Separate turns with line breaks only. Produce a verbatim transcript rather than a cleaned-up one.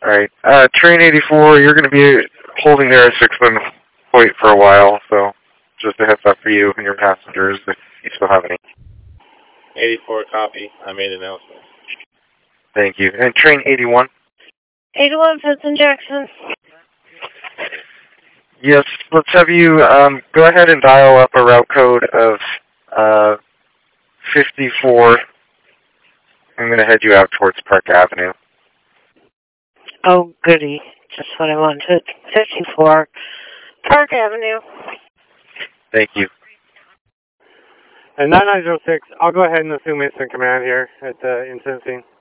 Alright. Uh, train eighty-four, you're going to be holding there at Sixman Point for a while, so just a heads up for you and your passengers if you still have any.
eighty-four, copy. I made an announcement.
Thank you. And train eighty-one?
eighty-one, Vincent Jackson.
Yes, let's have you um, go ahead and dial up a route code of uh, fifty-four. I'm going to head you out towards Park Avenue.
Oh, goody. Just what I wanted. fifty-four, Park Avenue.
Thank you.
And nine nine zero six, I'll go ahead and assume instant command here at the incident scene.